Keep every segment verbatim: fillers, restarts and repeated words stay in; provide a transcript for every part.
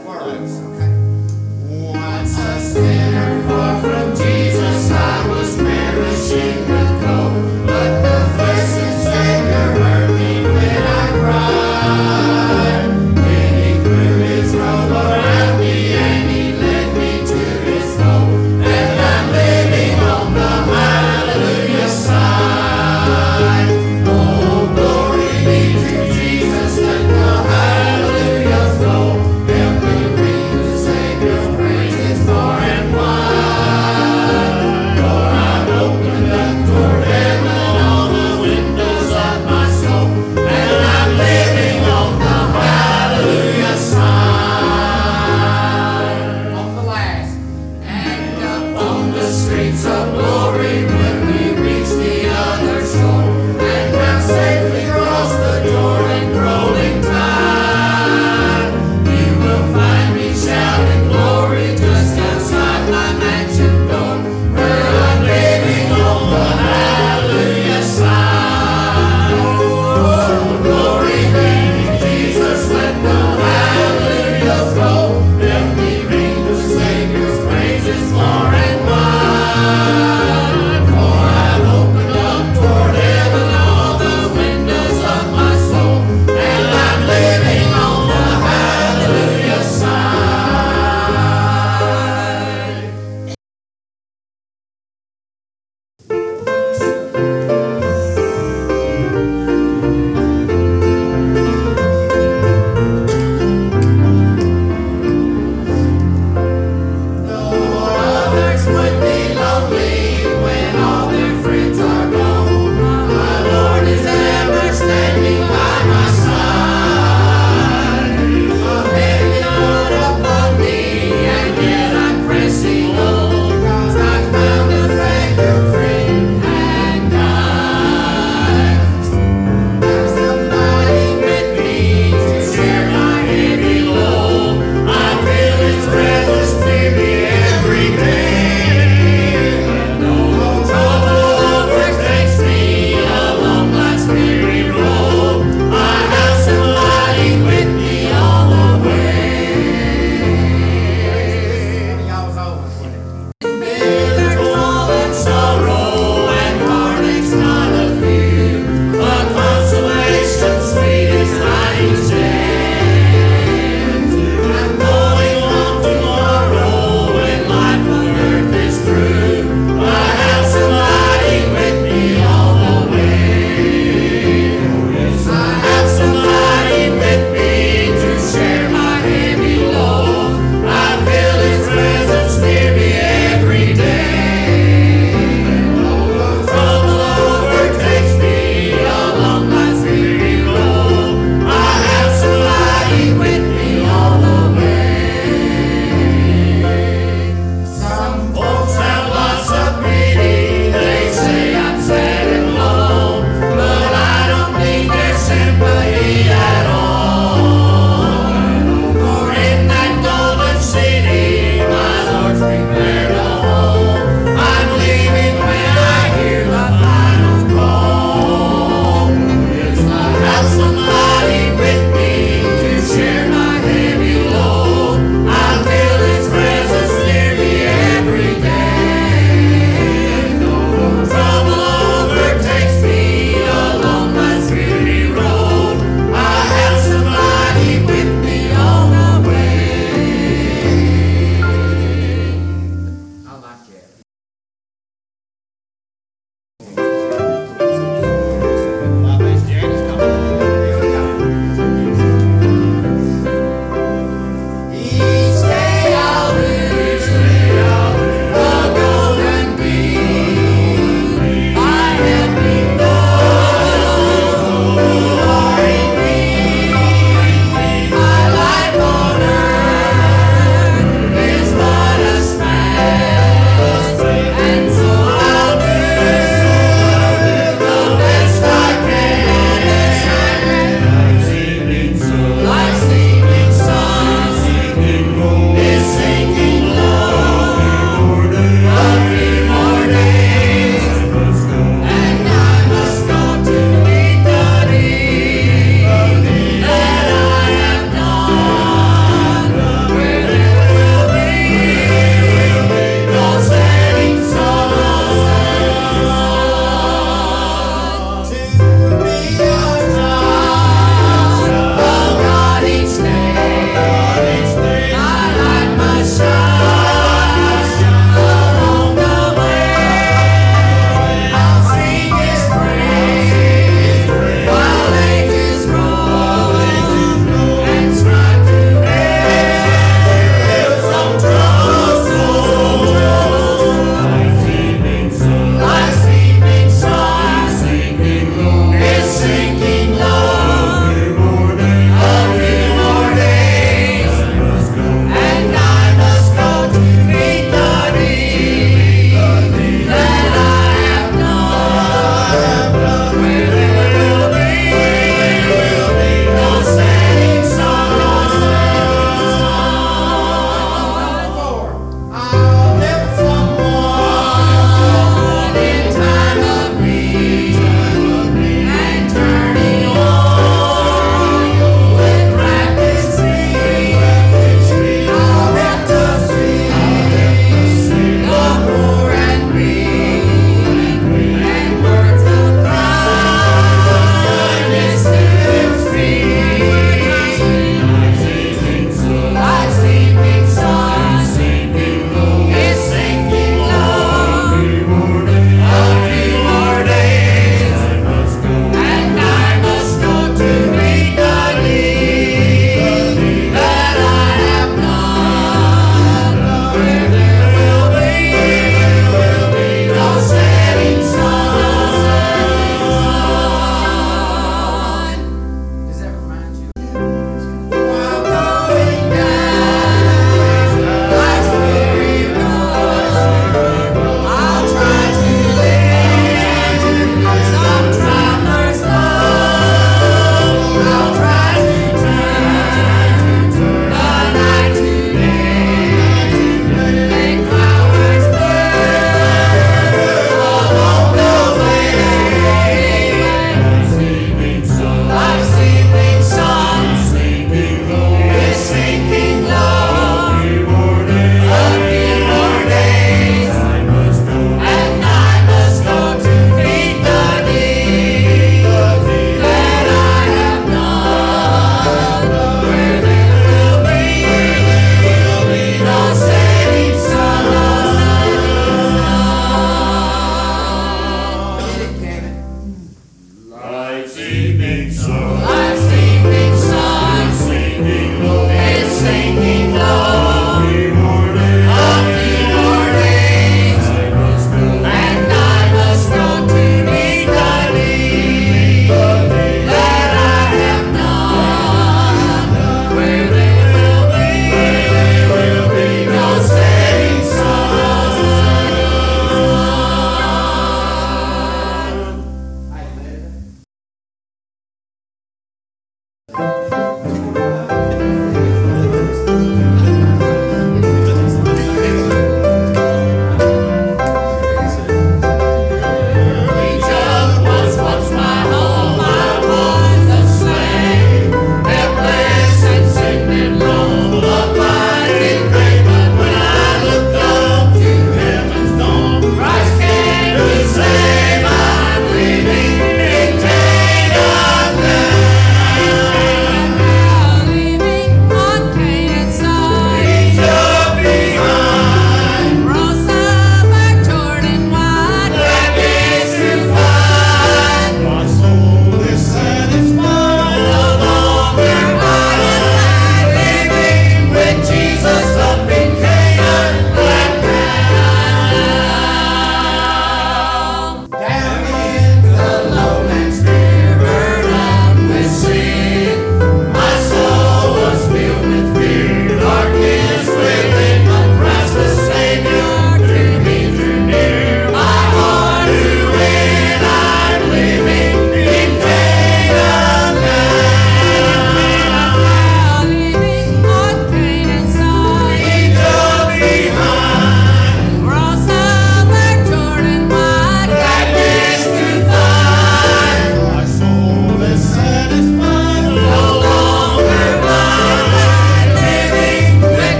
Words, okay? Once a sinner far from Jesus, I was perishing with cold, but the blessed Savior heard me when I cried. Then he threw his robe around me and he led me to his fold, and I'm living on the hallelujah side. Oh, glory be to Jesus, let the hallelujah flow. Help me ring the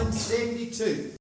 thousand seventy-two.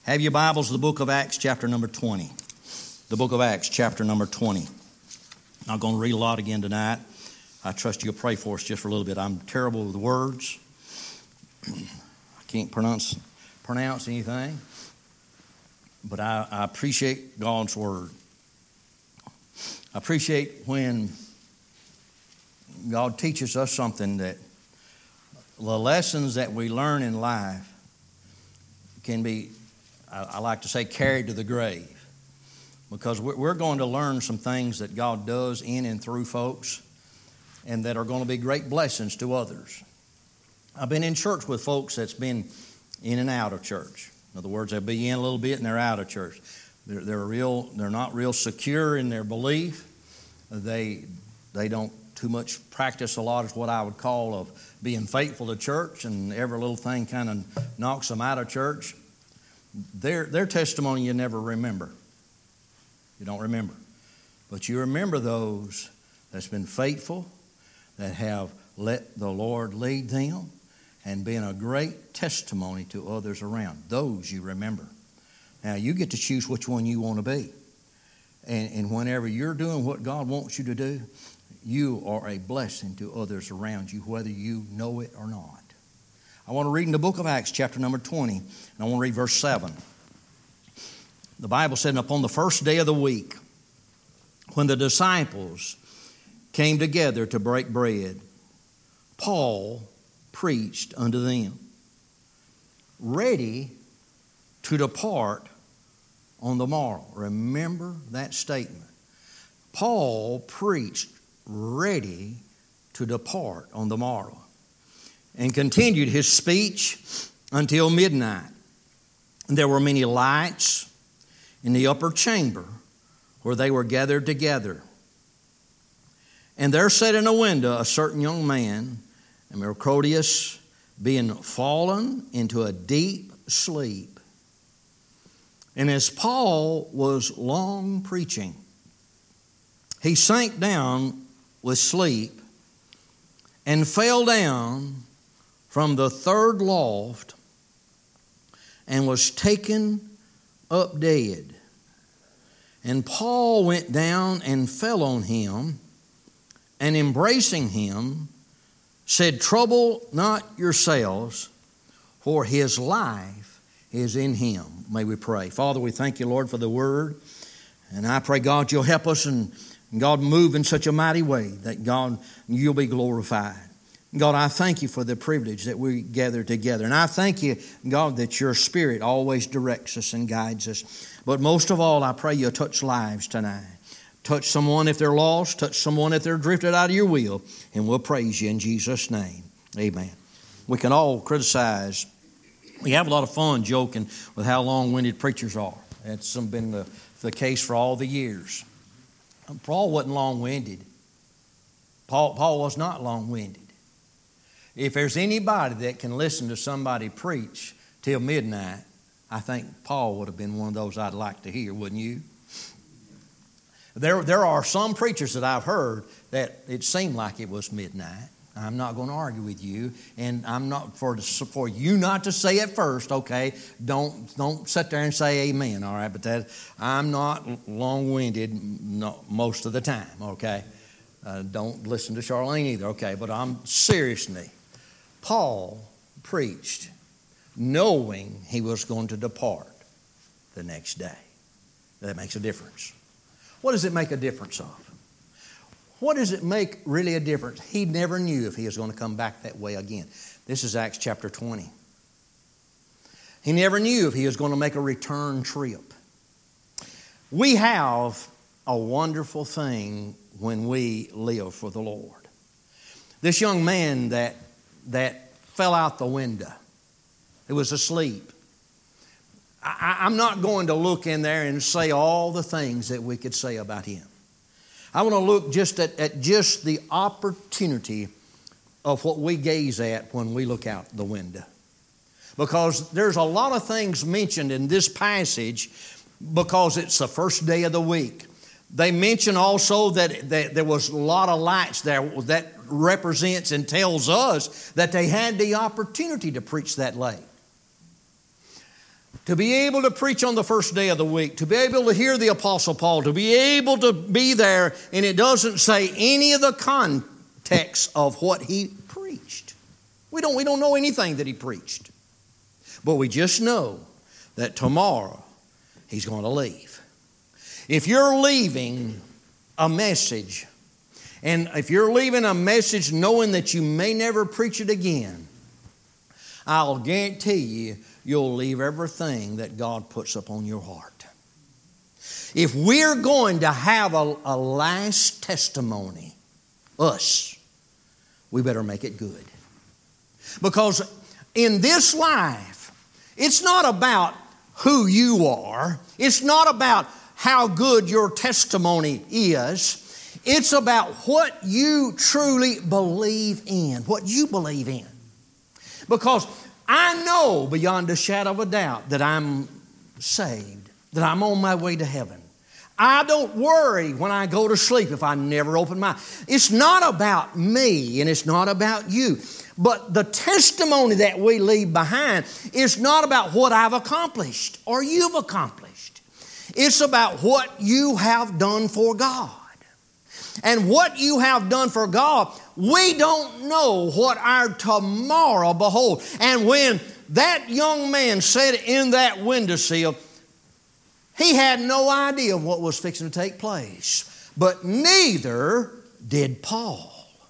Have your Bibles, the book of Acts, chapter number twenty. The book of Acts, chapter number twenty. I'm not going to read a lot again tonight. I trust you'll pray for us just for a little bit. I'm terrible with words. I can't pronounce pronounce anything. But I, I appreciate God's Word. I appreciate when God teaches us something, that the lessons that we learn in life can be, I, I like to say, carried to the grave. Because we're, we're going to learn some things that God does in and through folks, and that are going to be great blessings to others. I've been in church with folks that's been in and out of church. In other words, they'll be in a little bit and they're out of church. They're, they're real. They're not real secure in their belief. They they don't too much practice a lot is what I would call of being faithful to church, and every little thing kind of knocks them out of church. Their their testimony you never remember. You don't remember, but you remember those that's been faithful, that have let the Lord lead them, and been a great testimony to others around. Those you remember. Now, you get to choose which one you want to be. And, and whenever you're doing what God wants you to do, you are a blessing to others around you, whether you know it or not. I want to read in the book of Acts, chapter number twenty, and I want to read verse seven. The Bible said, upon the first day of the week, when the disciples came together to break bread, Paul preached unto them, ready to depart on the morrow. Remember that statement. Paul preached ready to depart on the morrow, and continued his speech until midnight. And there were many lights in the upper chamber where they were gathered together. And there sat in a window a certain young man, and Mercurius, being fallen into a deep sleep. And as Paul was long preaching, he sank down with sleep and fell down from the third loft and was taken up dead. And Paul went down and fell on him, and embracing him, said, trouble not yourselves, for his life is in him. May we pray. Father, we thank you, Lord, for the word. And I pray, God, you'll help us, and God, move in such a mighty way that, God, you'll be glorified. God, I thank you for the privilege that we gather together. And I thank you, God, that your Spirit always directs us and guides us. But most of all, I pray you'll touch lives tonight. Touch someone if they're lost. Touch someone if they're drifted out of your will. And we'll praise you in Jesus' name. Amen. We can all criticize. We have a lot of fun joking with how long-winded preachers are. That's been the, the case for all the years. Paul wasn't long-winded. Paul, Paul was not long-winded. If there's anybody that can listen to somebody preach till midnight, I think Paul would have been one of those I'd like to hear, wouldn't you? There, there are some preachers that I've heard that it seemed like it was midnight. I'm not going to argue with you, and I'm not for for you not to say it first. Okay, don't don't sit there and say amen. All right, but that I'm not long-winded no, most of the time. Okay, uh, don't listen to Charlene either. Okay, but I'm seriously. Paul preached knowing he was going to depart the next day. That makes a difference. What does it make a difference of? What does it make really a difference? He never knew if he was going to come back that way again. This is Acts chapter twenty. He never knew if he was going to make a return trip. We have a wonderful thing when we live for the Lord. This young man that, that fell out the window, he was asleep. I, I'm not going to look in there and say all the things that we could say about him. I want to look just at, at just the opportunity of what we gaze at when we look out the window. Because there's a lot of things mentioned in this passage because it's the first day of the week. They mention also that, that there was a lot of lights there. That represents and tells us that they had the opportunity to preach that late. to be able to preach on the first day of the week, to be able to hear the Apostle Paul, to be able to be there, and it doesn't say any of the context of what he preached. We don't, we don't know anything that he preached. But we just know that tomorrow he's going to leave. If you're leaving a message, and if you're leaving a message knowing that you may never preach it again, I'll guarantee you, you'll leave everything that God puts upon your heart. If we're going to have a, a last testimony, us, we better make it good. Because in this life, it's not about who you are. It's not about how good your testimony is. It's about what you truly believe in, what you believe in. Because I know beyond a shadow of a doubt that I'm saved, that I'm on my way to heaven. I don't worry when I go to sleep if I never open my eyes. It's not about me and it's not about you. But the testimony that we leave behind is not about what I've accomplished or you've accomplished. It's about what you have done for God. And what you have done for God, we don't know what our tomorrow beholds. And when that young man sat in that windowsill, he had no idea of what was fixing to take place. But neither did Paul.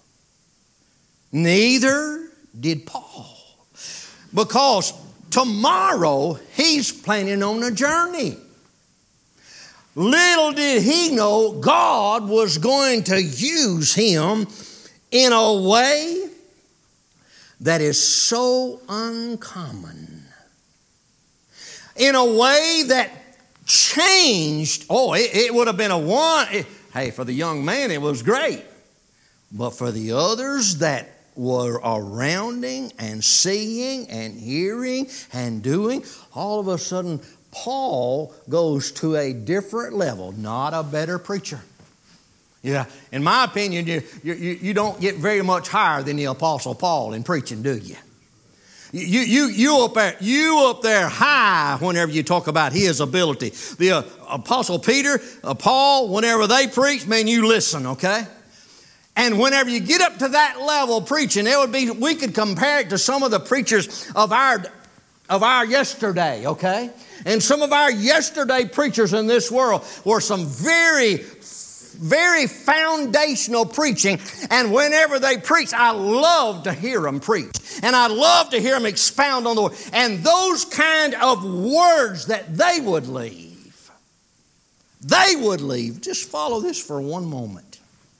Neither did Paul. Because tomorrow he's planning on a journey. Little did he know God was going to use him in a way that is so uncommon. In a way that changed. Oh, it, it would have been a one. It, hey, for the young man, it was great. But for the others that were around him and seeing and hearing and doing, all of a sudden, Paul goes to a different level, not a better preacher. Yeah, in my opinion, you, you, you don't get very much higher than the Apostle Paul in preaching, do you? You, you, you, up there, you up there high whenever you talk about his ability. The uh, Apostle Peter, uh, Paul, whenever they preach, man, you listen, okay? And whenever you get up to that level of preaching, it would be, we could compare it to some of the preachers of our, of our yesterday, okay? And some of our yesterday preachers in this world were some very, very foundational preaching. And whenever they preach, I love to hear them preach. And I love to hear them expound on the word. And those kind of words that they would leave, they would leave. Just follow this for one moment.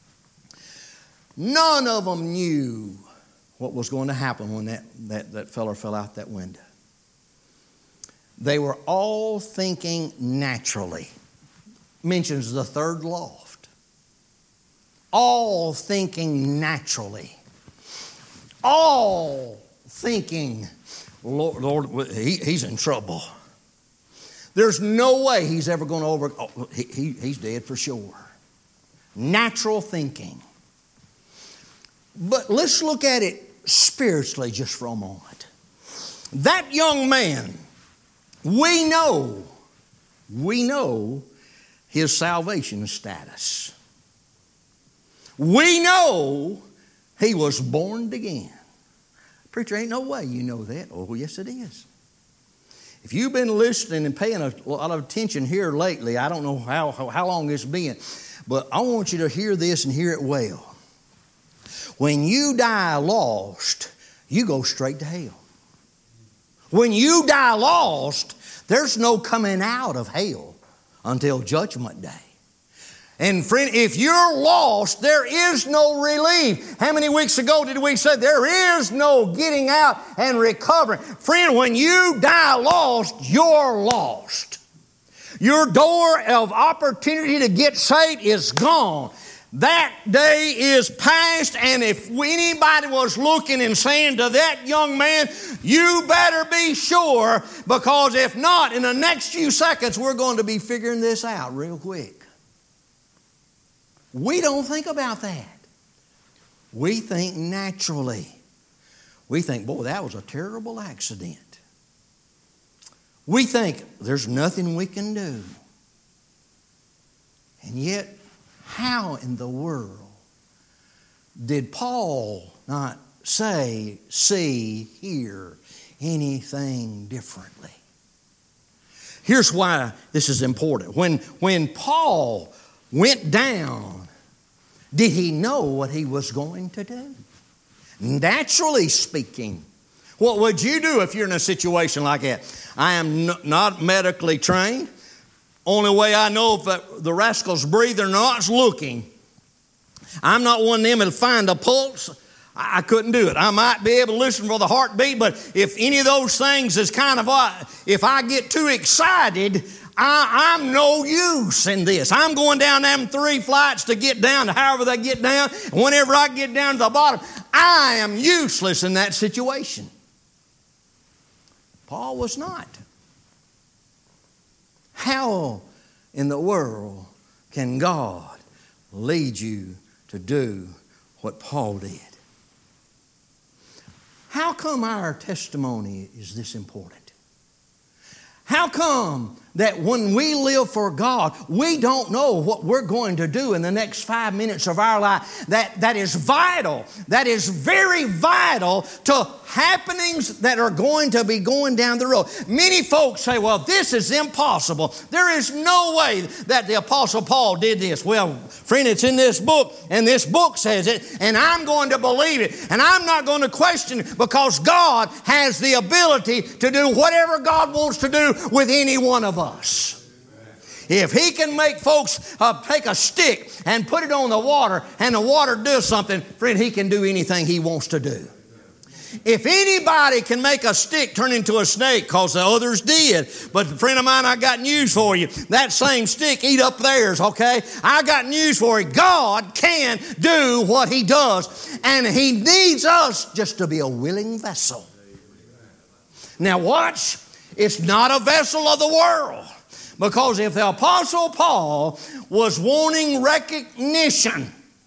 None of them knew what was going to happen when that, that, that fella fell out that window. They were all thinking naturally. Mentions the third loft. All thinking naturally. All thinking, Lord, Lord he, he's in trouble. There's no way he's ever going to over... Oh, he, he, he's dead for sure. Natural thinking. But let's look at it spiritually just for a moment. That young man, we know, we know his salvation status. We know he was born again. Preacher, ain't no way you know that. Oh, yes it is. If you've been listening and paying a lot of attention here lately, I don't know how, how, how long it's been, but I want you to hear this and hear it well. When you die lost, you go straight to hell. When you die lost, there's no coming out of hell until Judgment Day. And friend, if you're lost, there is no relief. How many weeks ago did we say there is no getting out and recovering? Friend, when you die lost, you're lost. Your door of opportunity to get saved is gone. That day is past, and if anybody was looking and saying to that young man, you better be sure, because if not, in the next few seconds, we're going to be figuring this out real quick. We don't think about that. We think naturally. We think, boy, that was a terrible accident. We think there's nothing we can do. And yet, how in the world did Paul not say, see, hear anything differently? Here's why this is important. When, when Paul went down, did he know what he was going to do? Naturally speaking, what would you do if you're in a situation like that? I am n- not medically trained. Only way I know if the rascal's breathing or not is looking. I'm not one of them that'll find a pulse. I couldn't do it. I might be able to listen for the heartbeat, but if any of those things is kind of, if I get too excited, I, I'm no use in this. I'm going down them three flights to get down to however they get down. And whenever I get down to the bottom, I am useless in that situation. Paul was not. How in the world can God lead you to do what Paul did? How come our testimony is this important? How come that when we live for God, we don't know what we're going to do in the next five minutes of our life? That, that is vital. That is very vital to happenings that are going to be going down the road. Many folks say, well, this is impossible. There is no way that the Apostle Paul did this. Well, friend, it's in this book, and this book says it, and I'm going to believe it, and I'm not going to question it because God has the ability to do whatever God wants to do with any one of us. Us. If He can make folks uh, take a stick and put it on the water and the water does something, friend, He can do anything He wants to do. If anybody can make a stick turn into a snake, because the others did, but friend of mine, I got news for you. That same stick eat up theirs, okay? I got news for you. God can do what He does, and He needs us just to be a willing vessel. Now watch. It's not a vessel of the world. Because if the Apostle Paul was wanting recognition,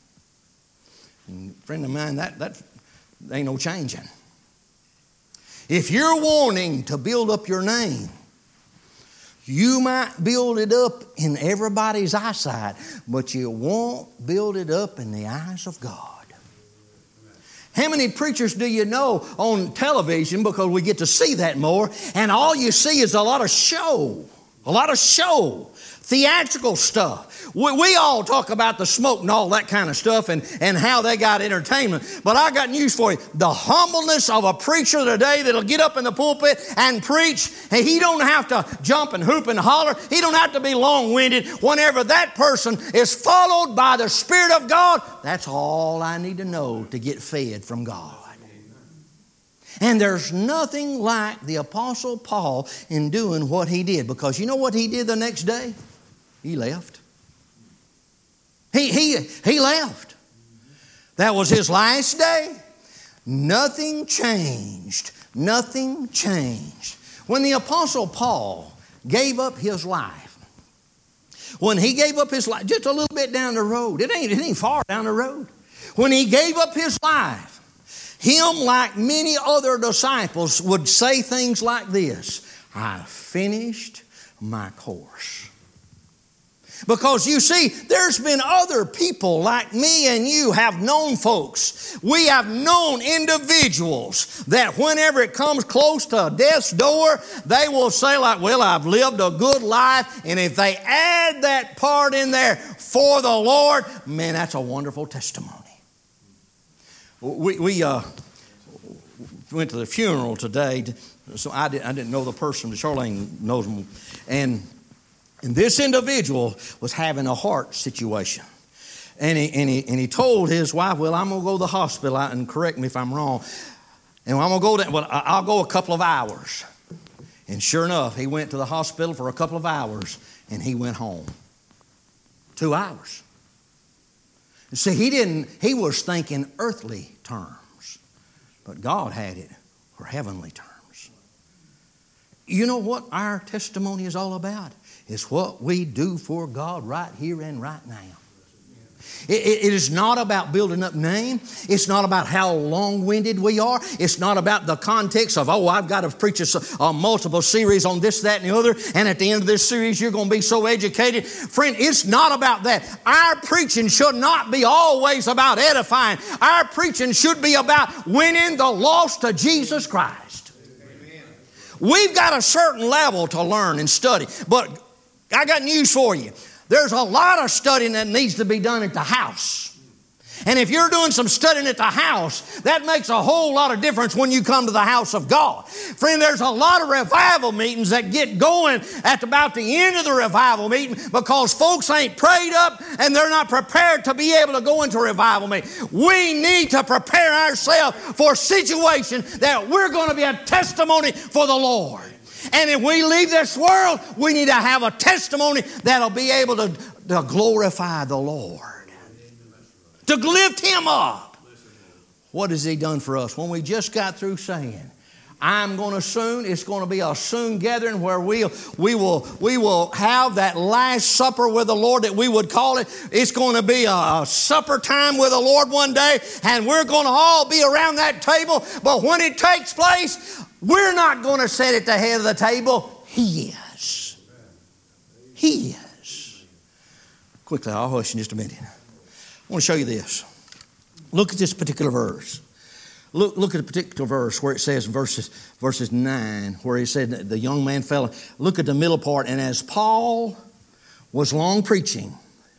friend of mine, that, that ain't no changing. If you're wanting to build up your name, you might build it up in everybody's eyesight, but you won't build it up in the eyes of God. How many preachers do you know on television, because we get to see that more, and all you see is a lot of show, a lot of show, theatrical stuff. We, we all talk about the smoke and all that kind of stuff and, and how they got entertainment. But I got news for you. The humbleness of a preacher today that'll get up in the pulpit and preach, and he don't have to jump and hoop and holler. He don't have to be long-winded. Whenever that person is followed by the Spirit of God, that's all I need to know to get fed from God. And there's nothing like the Apostle Paul in doing what he did. Because you know what he did the next day? He left. He, he, he left. That was his last day. Nothing changed. Nothing changed. When the Apostle Paul gave up his life, when he gave up his life, just a little bit down the road, it ain't, it ain't far down the road. When he gave up his life, him, like many other disciples, would say things like this: I finished my course. Because you see, there's been other people like me and you have known folks. We have known individuals that whenever it comes close to death's door, they will say like, well, I've lived a good life. And if they add that part in there for the Lord, man, that's a wonderful testimony. We, we uh, went to the funeral today, so I, did, I didn't know the person, but Charlene knows him. And, and this individual was having a heart situation. And he, and, he, and he told his wife, well, I'm going to go to the hospital, and correct me if I'm wrong. And I'm going to go there, well, I'll go a couple of hours. And sure enough, he went to the hospital for a couple of hours, and he went home. Two hours. See, he didn't, he was thinking earthly terms, but God had it for heavenly terms. You know what our testimony is all about? It's what we do for God right here and right now. It, it, it is not about building up name. It's not about how long-winded we are. It's not about the context of, oh, I've got to preach a, a multiple series on this, that, and the other, and at the end of this series, you're going to be so educated. Friend, it's not about that. Our preaching should not be always about edifying. Our preaching should be about winning the lost to Jesus Christ. Amen. We've got a certain level to learn and study, but I got news for you. There's a lot of studying that needs to be done at the house. And if you're doing some studying at the house, that makes a whole lot of difference when you come to the house of God. Friend, there's a lot of revival meetings that get going at about the end of the revival meeting because folks ain't prayed up and they're not prepared to be able to go into a revival meeting. We need to prepare ourselves for a situation that we're going to be a testimony for the Lord. And if we leave this world, we need to have a testimony that'll be able to, to glorify the Lord, to lift Him up. What has He done for us? When we just got through saying, I'm going to soon, it's going to be a soon gathering where we'll, we will we will have that last supper with the Lord that we would call it. It's going to be a, a supper time with the Lord one day, and we're going to all be around that table. But when it takes place, we're not going to sit at the head of the table. He is. He is. Quickly, I'll hush in just a minute. I want to show you this. Look at this particular verse. Look, look at a particular verse where it says, verses, verses nine, where he said the young man fell. Look at the middle part. And as Paul was long preaching,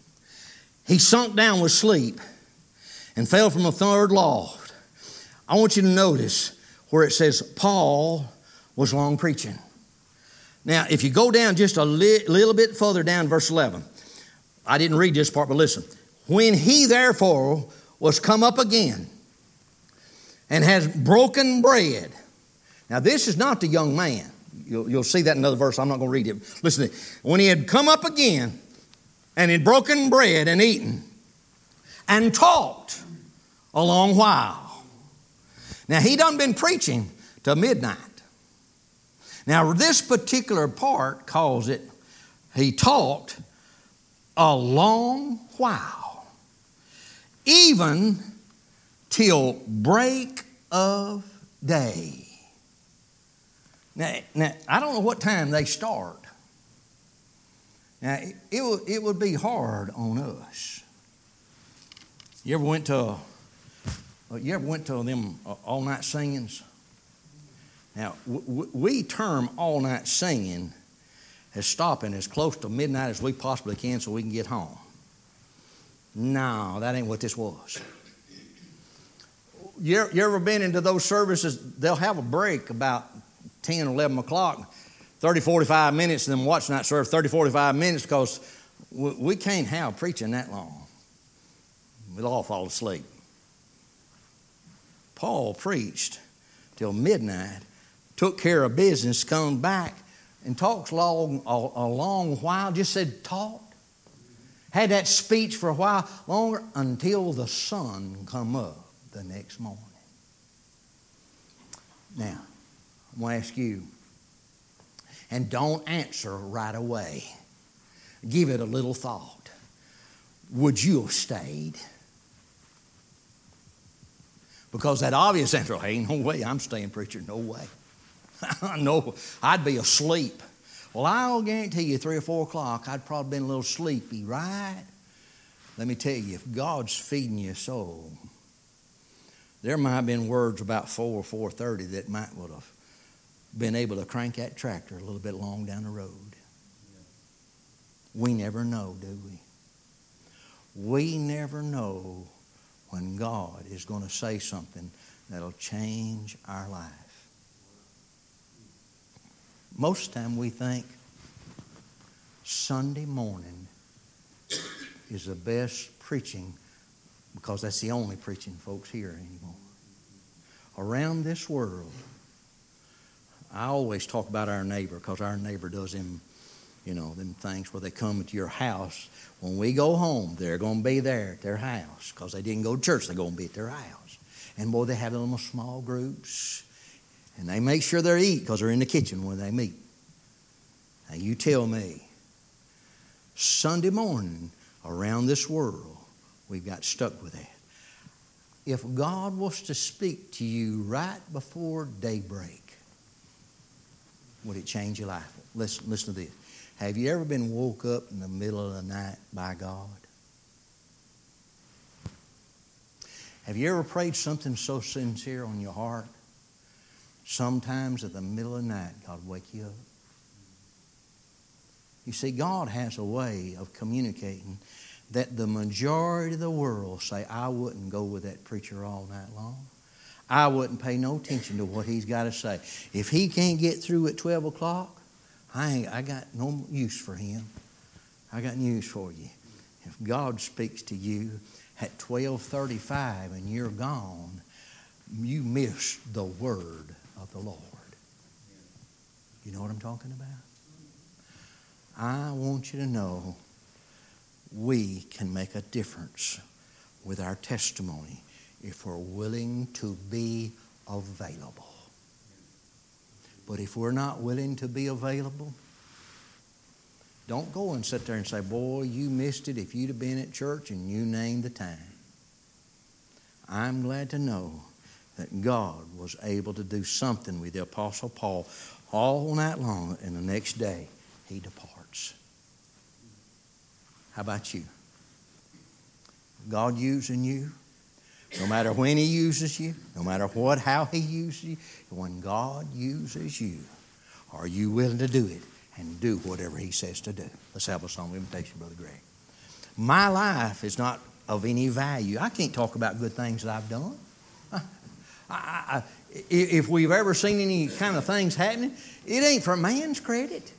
he sunk down with sleep and fell from a third loft. I want you to notice where it says Paul was long preaching. Now, if you go down just a li- little bit further down, verse eleven. I didn't read this part, but listen. When he therefore was come up again and has broken bread. Now, this is not the young man. You'll, you'll see that in another verse. I'm not going to read it. Listen to it. When he had come up again and had broken bread and eaten and talked a long while. Now, he done been preaching till midnight. Now, this particular part calls it, he talked a long while, even till break of day. Now, now I don't know what time they start. Now, it, it, would, it would be hard on us. You ever went to a You ever went to them all-night singings? Now, we term all-night singing as stopping as close to midnight as we possibly can so we can get home. No, that ain't what this was. You ever, you ever been into those services? They'll have a break about ten, eleven o'clock, thirty, forty-five minutes, and then watch night service thirty, forty-five minutes because we, we can't have preaching that long. We'll all fall asleep. Paul preached till midnight, took care of business, come back, and talks long, a, a long while, just said talk. Had that speech for a while longer until the sun come up the next morning. Now, I'm going to ask you, and don't answer right away. Give it a little thought. Would you have stayed? Because that obvious answer, hey, no way, I'm staying, preacher, no way. No, I'd be asleep. Well, I'll guarantee you three or four o'clock, I'd probably been a little sleepy, right? Let me tell you, if God's feeding your soul, there might have been words about four or four thirty that might would have been able to crank that tractor a little bit long down the road. We never know, do we? We never know when God is going to say something that'll change our life. Most of the time we think Sunday morning is the best preaching because that's the only preaching folks hear anymore. Around this world, I always talk about our neighbor because our neighbor does them, you know, them things where they come to your house. When we go home, they're going to be there at their house because they didn't go to church. They're going to be at their house. And boy, they have little small groups. And they make sure they eat because they're in the kitchen when they meet. Now you tell me, Sunday morning around this world, we've got stuck with that. If God was to speak to you right before daybreak, would it change your life? Listen, listen to this. Have you ever been woke up in the middle of the night by God? Have you ever prayed something so sincere on your heart? Sometimes at the middle of the night, God will wake you up. You see, God has a way of communicating that the majority of the world say, I wouldn't go with that preacher all night long. I wouldn't pay no attention to what he's got to say. If he can't get through at twelve o'clock, I, ain't, I got no use for him. I got news for you. If God speaks to you at twelve thirty-five and you're gone, you miss the word of the Lord. You know what I'm talking about? I want you to know we can make a difference with our testimony if we're willing to be available. But if we're not willing to be available, don't go and sit there and say, boy, you missed it if you'd have been at church and you named the time. I'm glad to know that God was able to do something with the Apostle Paul all night long, and the next day he departs. How about you? God using you, no matter when he uses you, no matter what, how he uses you, when God uses you, are you willing to do it and do whatever he says to do? Let's have a song of invitation, Brother Greg. My life is not of any value. I can't talk about good things that I've done. I, I, I, if we've ever seen any kind of things happening, it ain't for man's credit.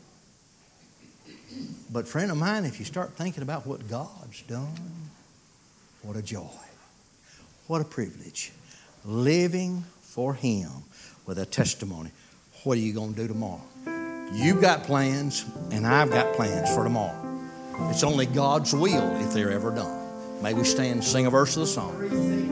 But friend of mine, if you start thinking about what God's done, what a joy. What a privilege. Living for him with a testimony. What are you going to do tomorrow? You've got plans, and I've got plans for tomorrow. It's only God's will if they're ever done. May we stand and sing a verse of the song.